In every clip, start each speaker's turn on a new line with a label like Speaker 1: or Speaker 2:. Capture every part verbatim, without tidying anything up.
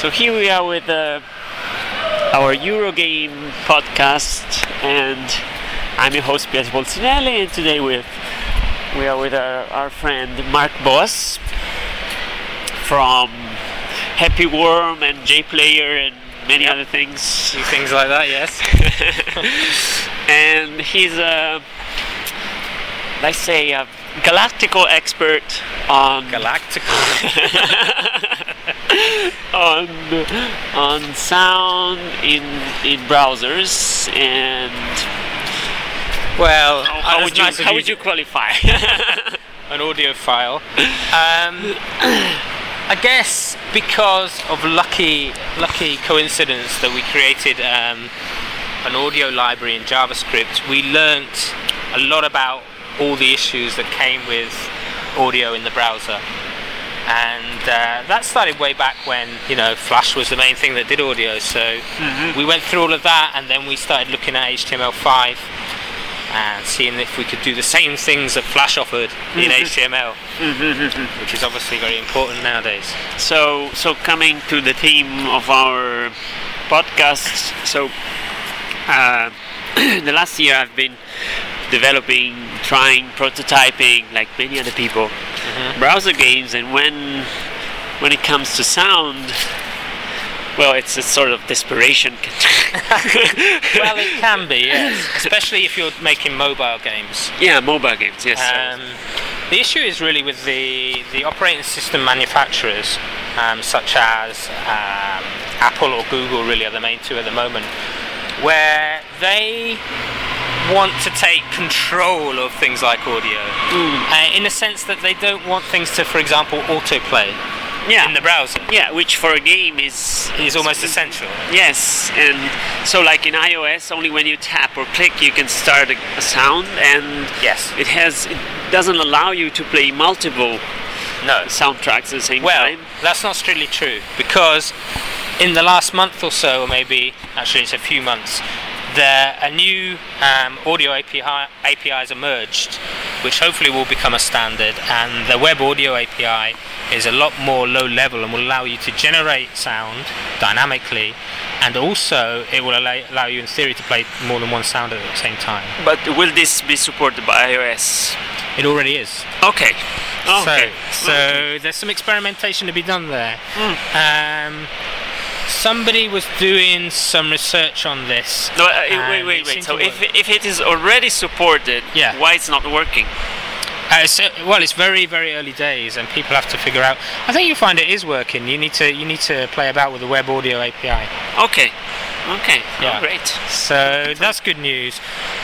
Speaker 1: So here we are with uh, our Eurogame podcast, and I'm your host Pietro Bolsinelli, and today with we are with our, our friend Mark Boas from Happy Worm and JPlayer and many
Speaker 2: yep.
Speaker 1: other things.
Speaker 2: A few things like that, yes.
Speaker 1: And he's a, let's say, a galactical expert on
Speaker 2: galactical
Speaker 1: on on sound in in browsers. And
Speaker 2: well,
Speaker 1: how, how would you
Speaker 2: nice
Speaker 1: how
Speaker 2: you
Speaker 1: would you qualify
Speaker 2: an audiophile? Um, I guess because of lucky lucky coincidence that we created um, an audio library in JavaScript, we learnt a lot about all the issues that came with audio in the browser, and uh, that started way back when you know Flash was the main thing that did audio. So mm-hmm. we went through all of that, and then we started looking at H T M L five and seeing if we could do the same things that Flash offered mm-hmm. in H T M L, mm-hmm. which is obviously very important nowadays.
Speaker 1: So, so coming to the theme of our podcast, so uh, the last year I've been developing, trying, prototyping, like many other people, mm-hmm. browser games, and when when it comes to sound, well, it's a sort of desperation.
Speaker 2: Well, it can be, yes, especially if you're making mobile games.
Speaker 1: Yeah, mobile games, yes.
Speaker 2: Um, the issue is really with the, the operating system manufacturers, um, such as um, Apple or Google, really are the main two at the moment, where they want to take control of things like audio, mm. uh, in the sense that they don't want things to, for example, autoplay
Speaker 1: yeah.
Speaker 2: in the browser.
Speaker 1: Yeah, which for a game is
Speaker 2: is almost essential.
Speaker 1: Yes, and so like in iOS, only when you tap or click you can start a, a sound, and
Speaker 2: yes,
Speaker 1: it has it doesn't allow you to play multiple
Speaker 2: no
Speaker 1: soundtracks at the same
Speaker 2: well,
Speaker 1: time.
Speaker 2: Well, that's not strictly true, because in the last month or so, or maybe actually it's a few months, there a new um, audio A P I A P Is emerged, which hopefully will become a standard, and the web audio A P I is a lot more low level and will allow you to generate sound dynamically, and also it will allow, allow you in theory to play more than one sound at the same time.
Speaker 1: But will this be supported by iOS?
Speaker 2: It already is.
Speaker 1: Okay. Okay.
Speaker 2: So, so
Speaker 1: okay.
Speaker 2: there's some experimentation to be done there.
Speaker 1: Mm.
Speaker 2: Um, Somebody was doing some research on this.
Speaker 1: No, uh, wait, wait, wait. So if if it is already supported,
Speaker 2: yeah.
Speaker 1: why it's not working?
Speaker 2: Uh, so, well, it's very, very early days, and people have to figure out. I think you'll find it is working. You need to you need to play about with the web audio A P I.
Speaker 1: Okay. Okay.
Speaker 2: Yeah.
Speaker 1: Oh, great.
Speaker 2: So that's good news.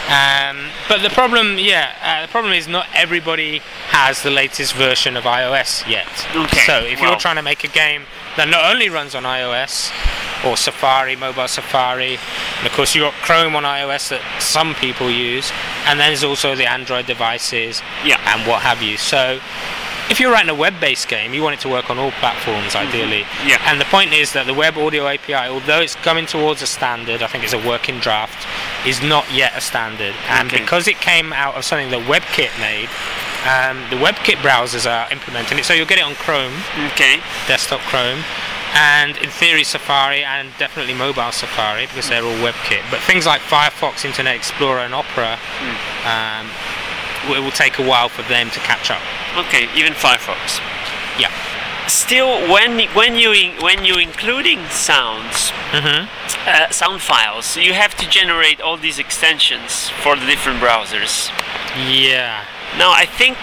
Speaker 2: Um, but the problem, yeah, uh, the problem is not everybody has the latest version of iOS yet.
Speaker 1: Okay.
Speaker 2: So if
Speaker 1: well.
Speaker 2: you're trying to make a game that not only runs on iOS or Safari, mobile Safari, and of course you've got Chrome on iOS that some people use, and then there's also the Android devices,
Speaker 1: yeah.
Speaker 2: and what have you. So if you're writing a web-based game, you want it to work on all platforms, ideally.
Speaker 1: Mm-hmm. Yeah.
Speaker 2: And the point is that the web audio A P I, although it's coming towards a standard, I think it's a working draft, is not yet a standard. And
Speaker 1: okay.
Speaker 2: because it came out of something that WebKit made, um, the WebKit browsers are implementing it. So you'll get it on Chrome,
Speaker 1: okay,
Speaker 2: desktop Chrome, and in theory Safari, and definitely mobile Safari, because they're all WebKit. But things like Firefox, Internet Explorer, and Opera, mm. um, it will take a while for them to catch up.
Speaker 1: Okay, even Firefox.
Speaker 2: Yeah.
Speaker 1: Still, when when you in, when you're including sounds,
Speaker 2: mm-hmm.
Speaker 1: uh, sound files, you have to generate all these extensions for the different browsers.
Speaker 2: Yeah.
Speaker 1: Now I think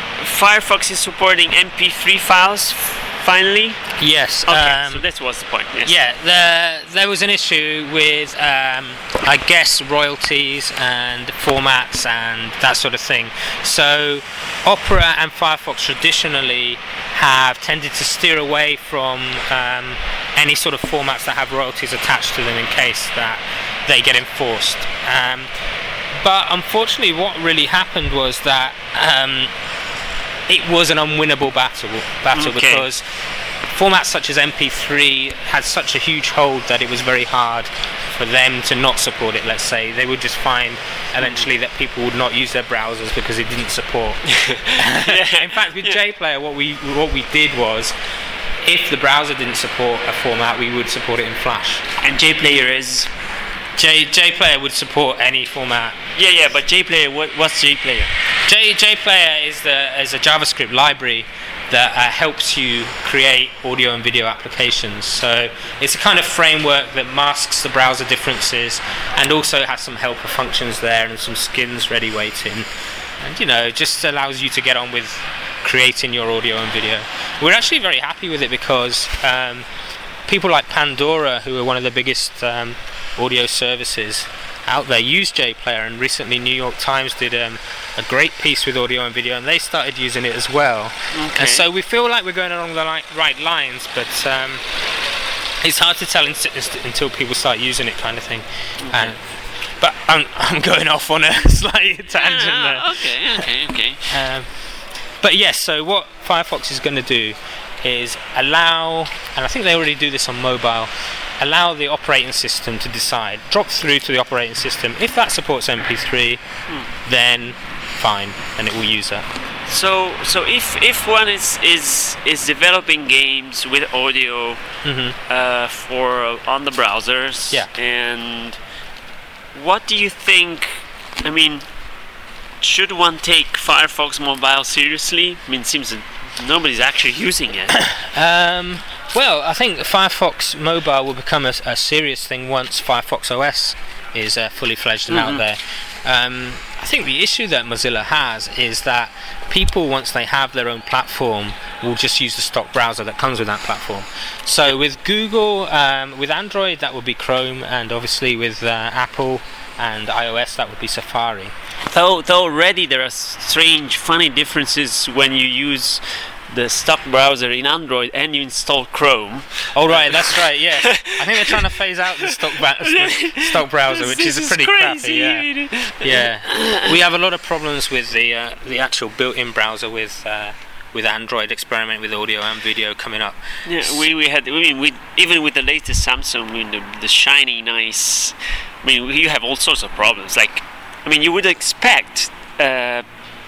Speaker 1: Firefox is supporting M P three files. Finally?
Speaker 2: Yes.
Speaker 1: Okay,
Speaker 2: um,
Speaker 1: so that was the point. Yes.
Speaker 2: Yeah, there, there was an issue with, um, I guess, royalties and formats and that sort of thing. So Opera and Firefox traditionally have tended to steer away from um, any sort of formats that have royalties attached to them in case that they get enforced. Um, but unfortunately what really happened was that um, it was an unwinnable battle, battle
Speaker 1: okay.
Speaker 2: because formats such as M P three had such a huge hold that it was very hard for them to not support it. Let's say they would just find eventually that people would not use their browsers because it didn't support. In fact, with JPlayer, what we what we did was if the browser didn't support a format, we would support it in Flash.
Speaker 1: And JPlayer is.
Speaker 2: J JPlayer would support any format.
Speaker 1: Yeah, yeah, but JPlayer, what, what's JPlayer?
Speaker 2: J JPlayer is the is a JavaScript library that uh, helps you create audio and video applications. So it's a kind of framework that masks the browser differences and also has some helper functions there and some skins ready waiting. And you know, just allows you to get on with creating your audio and video. We're actually very happy with it because um, people like Pandora, who are one of the biggest um, audio services out there, use JPlayer, and recently New York Times did um, a great piece with audio and video, and they started using it as well.
Speaker 1: Okay.
Speaker 2: And so we feel like we're going along the li- right lines, but um, it's hard to tell in- until people start using it, kind of thing.
Speaker 1: Okay.
Speaker 2: And, but I'm, I'm going off on a slight tangent there.
Speaker 1: Uh, okay, okay, okay.
Speaker 2: Um, but yes, so what Firefox is going to do is allow, and I think they already do this on mobile, allow the operating system to decide, drop through to the operating system. If that supports M P three, hmm. then fine, and it will use that.
Speaker 1: So, so if if one is is is developing games with audio
Speaker 2: mm-hmm.
Speaker 1: uh, for uh, on the browsers,
Speaker 2: yeah.
Speaker 1: and what do you think? I mean, should one take Firefox Mobile seriously? I mean, it seems that nobody's actually using it.
Speaker 2: um. Well, I think Firefox Mobile will become a, a serious thing once Firefox O S is uh, fully fledged and
Speaker 1: mm-hmm.
Speaker 2: out there. Um, I think the issue that Mozilla has is that people, once they have their own platform, will just use the stock browser that comes with that platform. So with Google, um, with Android, that would be Chrome, and obviously with uh, Apple and iOS, that would be Safari.
Speaker 1: Though, though already there are strange, funny differences when you use the stock browser in Android and you install Chrome.
Speaker 2: Oh right, that's right. Yeah, I think they're trying to phase out the stock ba- stock browser, which
Speaker 1: this
Speaker 2: is a pretty
Speaker 1: is crazy.
Speaker 2: crappy. Yeah, yeah. We have a lot of problems with the uh, the actual built-in browser with uh, with Android experimenting with audio and video coming up.
Speaker 1: Yeah, we we had. I mean, we even with the latest Samsung, I mean, the, the shiny, nice. I mean, you have all sorts of problems. Like, I mean, you would expect. Uh,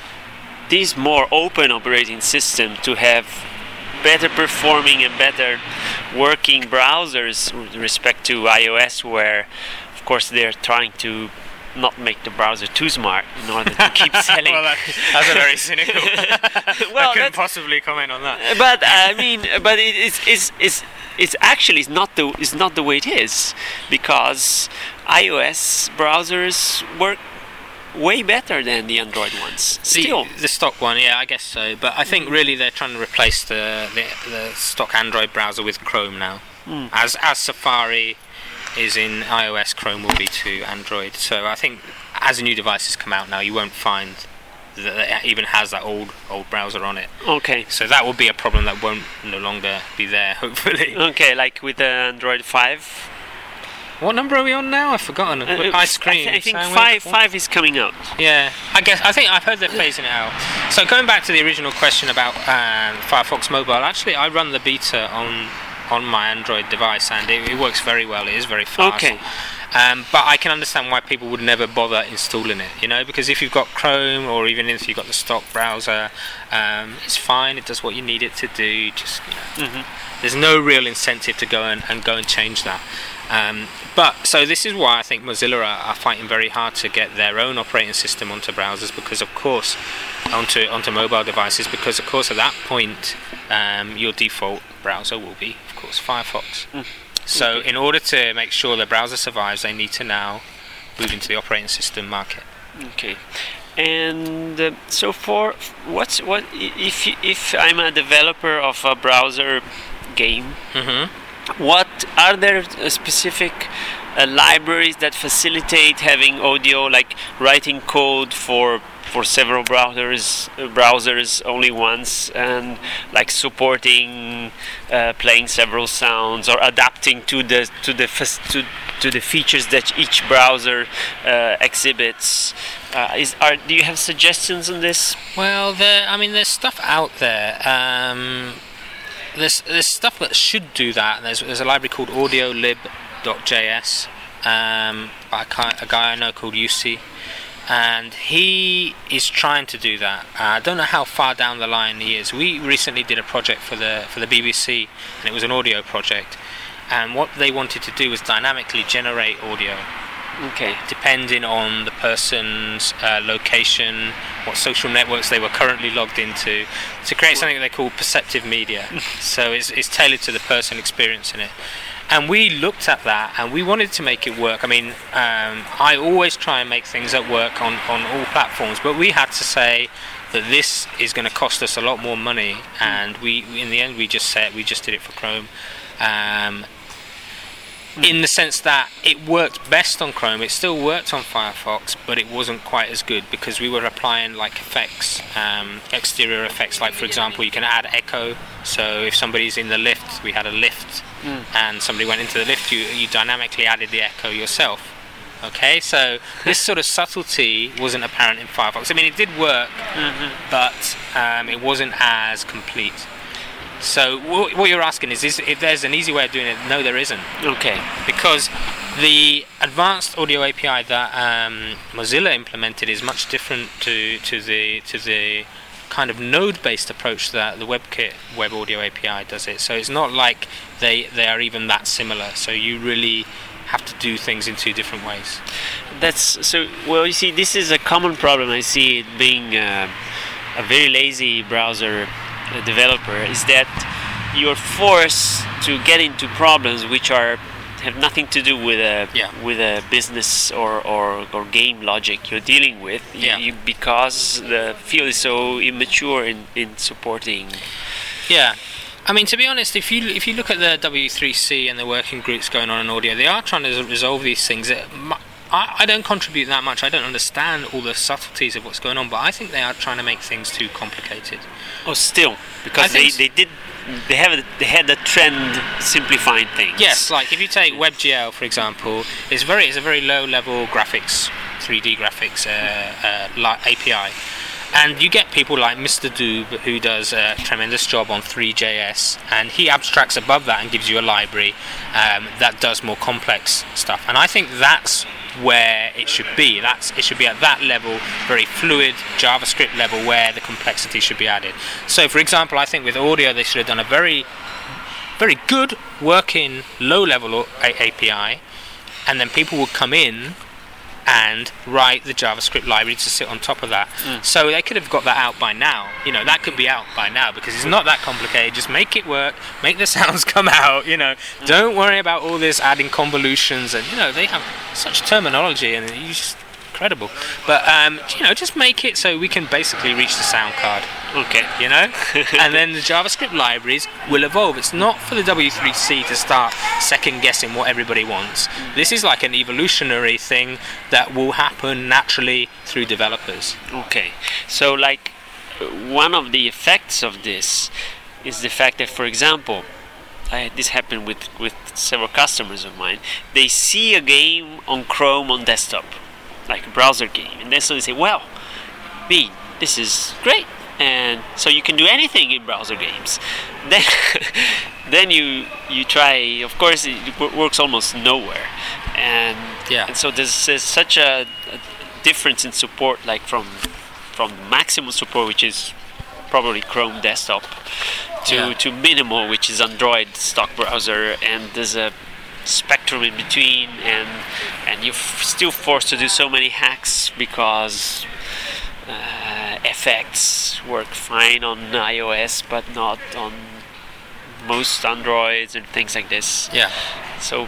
Speaker 1: This more open operating system to have better performing and better working browsers with respect to iOS, where of course they're trying to not make the browser too smart in order to keep selling.
Speaker 2: Well, that, that's a very cynical.
Speaker 1: Well,
Speaker 2: I couldn't possibly comment on that.
Speaker 1: But I mean, but it, it's it's it's it's actually it's not the it's not the way it is, because iOS browsers work way better than the Android ones. Still,
Speaker 2: the, the stock one, yeah, I guess so. But I think really they're trying to replace the the, the stock Android browser with Chrome now.
Speaker 1: Mm.
Speaker 2: As as Safari is in iOS, Chrome will be to Android. So I think as new devices come out now, you won't find that it even has that old old browser on it.
Speaker 1: Okay.
Speaker 2: So that will be a problem that won't no longer be there, hopefully.
Speaker 1: Okay, like with the Android five.
Speaker 2: What number are we on now? I've forgotten.
Speaker 1: Uh,
Speaker 2: Ice cream.
Speaker 1: I, th- I think five five is coming out.
Speaker 2: Yeah, I guess I think I've heard they're phasing it out. So going back to the original question about um, Firefox Mobile, actually I run the beta on on my Android device, and it, it works very well. It is very fast.
Speaker 1: Okay.
Speaker 2: Um, but I can understand why people would never bother installing it, you know, because if you've got Chrome or even if you've got the stock browser, um, it's fine. It does what you need it to do. Just you know, mm-hmm. There's no real incentive to go and, and go and change that. Um, but so this is why I think Mozilla are, are fighting very hard to get their own operating system onto browsers, because of course onto onto mobile devices, because of course at that point um, your default browser will be of course Firefox. Mm. So okay. In order to make sure the browser survives, they need to now move into the operating system market.
Speaker 1: Okay. And uh, so for what's what if if I'm a developer of a browser game.
Speaker 2: Mm-hmm.
Speaker 1: What are there specific uh, libraries that facilitate having audio, like writing code for for several browsers, uh, browsers only once, and like supporting uh, playing several sounds or adapting to the to the to to the features that each browser uh, exhibits? Uh, is are do you have suggestions on this?
Speaker 2: Well, there. I mean, there's stuff out there. Um, There's there's stuff that should do that. There's there's a library called audiolib dot j s um, by a guy I know called U C. and he is trying to do that. Uh, I don't know how far down the line he is. We recently did a project for the for the B B C, and it was an audio project. And what they wanted to do was dynamically generate audio.
Speaker 1: Okay.
Speaker 2: Depending on the person's uh, location, what social networks they were currently logged into, to create something they call perceptive media. So it's, it's tailored to the person experiencing it. And we looked at that and we wanted to make it work. I mean, um, I always try and make things that work on, on all platforms, but we had to say that this is going to cost us a lot more money, and we, in the end, we just said we just did it for Chrome. Um, in the sense that it worked best on Chrome, it still worked on Firefox, but it wasn't quite as good because we were applying like effects, um, exterior effects, like for example you can add echo. So if somebody's in the lift, we had a lift mm. and somebody went into the lift, you, you dynamically added the echo yourself. Okay, so this sort of subtlety wasn't apparent in Firefox. I mean, it did work, mm-hmm. but um, it wasn't as complete. So w- what you're asking is, is if there's an easy way of doing it. No, there isn't.
Speaker 1: Okay.
Speaker 2: Because the advanced audio A P I that um, Mozilla implemented is much different to, to the to the kind of node-based approach that the WebKit Web Audio A P I does it. So it's not like they they are even that similar. So you really have to do things in two different ways.
Speaker 1: That's so. Well, you see, this is a common problem. I see it being uh, a very lazy browser developer, is that you're forced to get into problems which are have nothing to do with a
Speaker 2: yeah.
Speaker 1: with a business or, or, or game logic you're dealing with,
Speaker 2: yeah.
Speaker 1: you, because the field is so immature in, in supporting.
Speaker 2: Yeah, I mean, to be honest, if you if you look at the W three C and the working groups going on in audio, they are trying to resolve these things. I, I don't contribute that much. I don't understand all the subtleties of what's going on, but I think they are trying to make things too complicated.
Speaker 1: Oh, still, because they, they did they have a, they had a trend simplifying things.
Speaker 2: Yes, like if you take WebGL for example, it's very it's a very low level graphics, three D graphics uh, uh, A P I, and you get people like Mister Doob who does a tremendous job on three J S, and he abstracts above that and gives you a library um, that does more complex stuff. And I think that's where it should be. That's it should be at that level, very fluid JavaScript level, where the complexity should be added. So, for example, I think with audio they should have done a very, very good working low-level A P I, and then people would come in and write the JavaScript library to sit on top of that. Mm. So they could have got that out by now. You know, that could be out by now because it's not that complicated. Just make it work, make the sounds come out, you know. Mm. Don't worry about all this adding convolutions, and, you know, they have such terminology and you just incredible. But, um, you know, just make it so we can basically reach the sound card.
Speaker 1: Okay.
Speaker 2: You know? And then the JavaScript libraries will evolve. It's not for the W three C to start second guessing what everybody wants. This is like an evolutionary thing that will happen naturally through developers.
Speaker 1: Okay. So, like, one of the effects of this is the fact that, for example, I, this happened with, with several customers of mine. They see a game on Chrome on desktop, like a browser game, and then so they say, well, B, this is great. And so you can do anything in browser games. Then, then you you try. Of course, it w- works almost nowhere. And
Speaker 2: yeah.
Speaker 1: and so there's, there's such a, a difference in support, like from from maximum support, which is probably Chrome desktop, to
Speaker 2: yeah.
Speaker 1: to minimal, which is Android stock browser, and there's a spectrum in between, and and you're f- still forced to do so many hacks because. Uh, effects work fine on iOS, but not on most Androids and things like this.
Speaker 2: Yeah.
Speaker 1: So,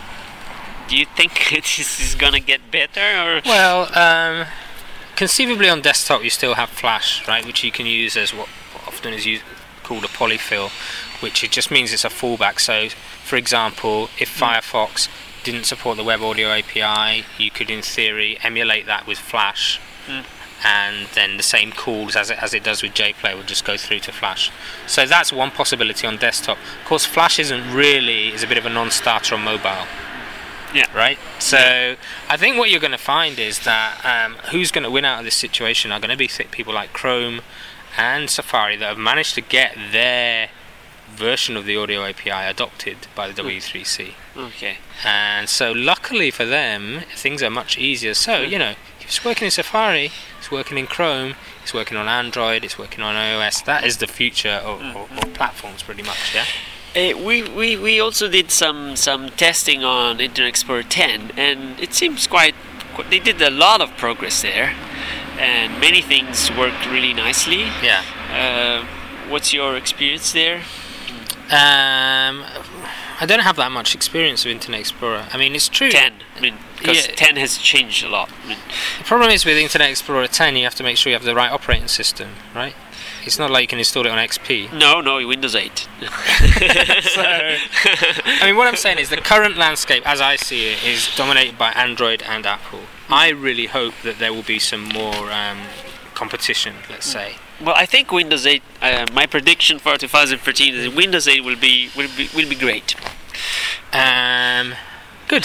Speaker 1: do you think this is gonna get better, or?
Speaker 2: Well, um, conceivably on desktop you still have Flash, right, which you can use as what often is used, called a polyfill, which it just means it's a fallback. So, for example, if mm. Firefox didn't support the Web Audio A P I, you could, in theory, emulate that with Flash. Mm. And then the same calls as it as it does with JPlay will just go through to Flash. So that's one possibility on desktop. Of course, Flash isn't really is a bit of a non-starter on mobile.
Speaker 1: Yeah.
Speaker 2: Right. So yeah. I think what you're going to find is that um, who's going to win out of this situation are going to be people like Chrome and Safari that have managed to get their version of the audio A P I adopted by the W three C.
Speaker 1: Okay.
Speaker 2: And so luckily for them, things are much easier. So you know. it's working in Safari, it's working in Chrome, it's working on Android, it's working on iOS. That is the future of, mm. of, of platforms, pretty much. Yeah.
Speaker 1: Uh, we, we we also did some some testing on Internet Explorer ten, and it seems quite. They did a lot of progress there, and many things worked really nicely.
Speaker 2: Yeah.
Speaker 1: Uh, what's your experience there?
Speaker 2: Um, I don't have that much experience with Internet Explorer. I mean, it's true.
Speaker 1: ten. I mean, because
Speaker 2: Yeah.
Speaker 1: ten has changed a lot. I mean,
Speaker 2: The problem is with Internet Explorer ten, you have to make sure you have the right operating system, right? It's not like you can install it on X P.
Speaker 1: no, no, Windows eight.
Speaker 2: So, I mean, what I'm saying is the current landscape, as I see it, is dominated by Android and Apple. I really hope that there will be some more um, competition, let's say.
Speaker 1: Well, I think Windows eight. Uh, my prediction for two thousand thirteen is that Windows eight will be will be will be great.
Speaker 2: Um, good.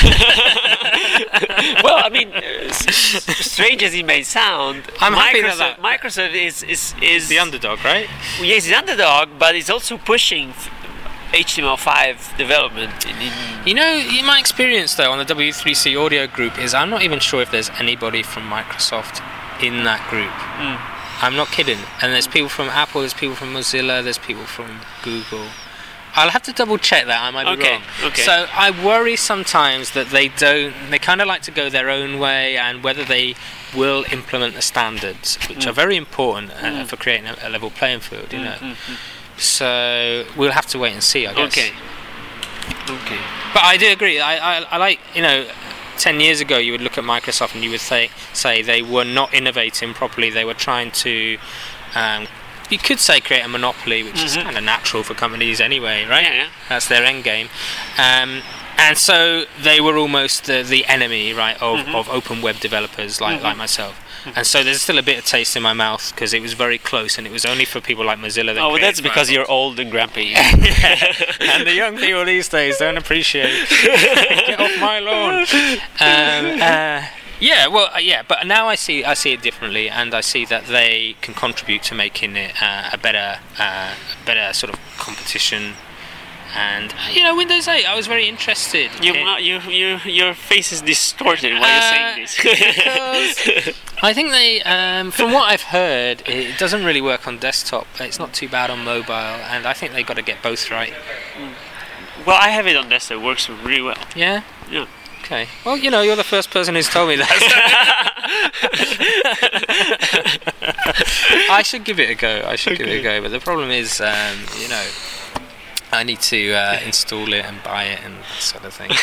Speaker 1: Well, I mean, uh, s- strange as it may sound,
Speaker 2: I'm happy
Speaker 1: Microsoft,
Speaker 2: that that-
Speaker 1: Microsoft is is is
Speaker 2: The underdog, right?
Speaker 1: yes, it's underdog, but it's also pushing f- H T M L five development. In, in
Speaker 2: You know, in my experience though on the W three C audio group is I'm not even sure if there's anybody from Microsoft in that group.
Speaker 1: Mm.
Speaker 2: I'm not kidding. And there's people from Apple, there's people from Mozilla, there's people from Google. I'll have to double check that, I might be
Speaker 1: Okay,
Speaker 2: wrong.
Speaker 1: okay.
Speaker 2: So I worry sometimes that they don't, they kind of like to go their own way, and whether they will implement the standards, which
Speaker 1: Mm.
Speaker 2: are very important uh,
Speaker 1: Mm.
Speaker 2: for creating a, a level playing field, you know.
Speaker 1: Mm, mm, mm.
Speaker 2: So we'll have to wait and see, I guess.
Speaker 1: Okay. Okay.
Speaker 2: But I do agree. I, I, I like, you know, ten years ago you would look at Microsoft and you would say, say they were not innovating properly. They were trying to, um, you could say, create a monopoly, which is
Speaker 1: Mhm.
Speaker 2: kind of natural for companies anyway, right?
Speaker 1: Yeah, yeah.
Speaker 2: That's their end game. Um, and so they were almost the, the enemy, right, of,
Speaker 1: Mhm.
Speaker 2: of open web developers like,
Speaker 1: Mhm.
Speaker 2: like myself. And so there's still a bit of taste in my mouth because it was very close, and it was only for people like Mozilla that
Speaker 1: Oh, well,
Speaker 2: created
Speaker 1: that's because
Speaker 2: Firefox.
Speaker 1: you're old and grumpy.
Speaker 2: And the young people these days don't appreciate. Get off my lawn. Um, uh, yeah, well, uh, yeah, but now I see I see it differently, and I see that they can contribute to making it uh, a better, uh, a better sort of competition. And you know, Windows eight, I was very interested.
Speaker 1: You,
Speaker 2: in-
Speaker 1: mu- you, you, your face is distorted while you're saying this.
Speaker 2: because I think they, um, from what I've heard, it doesn't really work on desktop. It's not too bad on mobile, and I think they've got to get both right.
Speaker 1: Well, I have it on desktop. It works really well.
Speaker 2: Yeah?
Speaker 1: Yeah.
Speaker 2: Okay. Well, you know, you're the first person who's told me that. I should give it a go. I should give it a go. But the problem is, um, you know, I need to uh, install it and buy it and that sort of thing.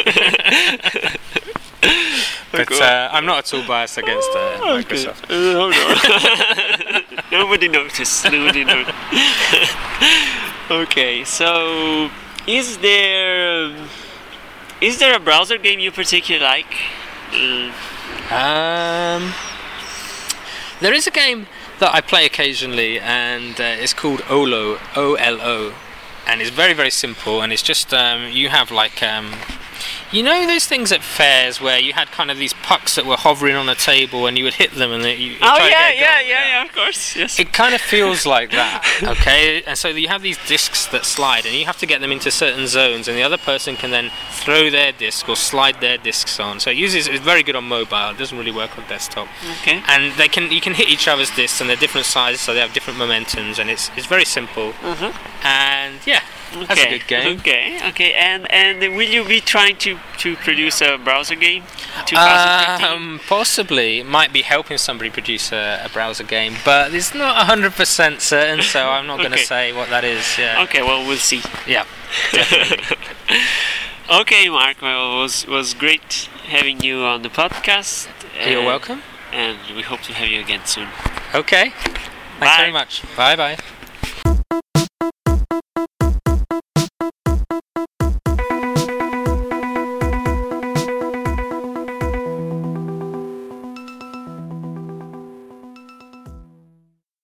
Speaker 2: But uh, I'm not at all biased against uh, Microsoft.
Speaker 1: Uh, no, no. Nobody noticed. Nobody noticed. Okay, so is there um, is there a browser game you particularly like? Uh,
Speaker 2: Um, there is a game that I play occasionally, and uh, it's called O L O, O L O, and it's very very simple. And it's just um, you have like um, you know those things at fairs where you had kind of these pucks that were hovering on a table, and you would hit them, and they, you, you
Speaker 1: oh
Speaker 2: try to
Speaker 1: yeah,
Speaker 2: get a
Speaker 1: yeah,
Speaker 2: goal.
Speaker 1: yeah, yeah, of course. Yes.
Speaker 2: It kind of feels like that, okay? And so you have these discs that slide, and you have to get them into certain zones, and the other person can then throw their disc or slide their discs on. So it uses it's very good on mobile. It doesn't really work on desktop.
Speaker 1: Okay.
Speaker 2: And they can you can hit each other's discs, and they're different sizes, so they have different momentums, and it's it's very simple.
Speaker 1: Uh-huh.
Speaker 2: And yeah, that's a good game.
Speaker 1: Okay, okay, and and will you be trying to, to produce a browser game? twenty fifteen?
Speaker 2: Um, possibly, it might be helping somebody produce a, a browser game, but it's not one hundred percent certain, so I'm not going to
Speaker 1: Okay.
Speaker 2: say what that is. Yeah,
Speaker 1: Okay, well we'll see.
Speaker 2: yeah, definitely.
Speaker 1: Okay, Mark, well, it was was great having you on the podcast.
Speaker 2: You're
Speaker 1: and-
Speaker 2: welcome.
Speaker 1: And we hope to have you again soon.
Speaker 2: Okay, thanks
Speaker 1: Bye.
Speaker 2: very much. Bye bye.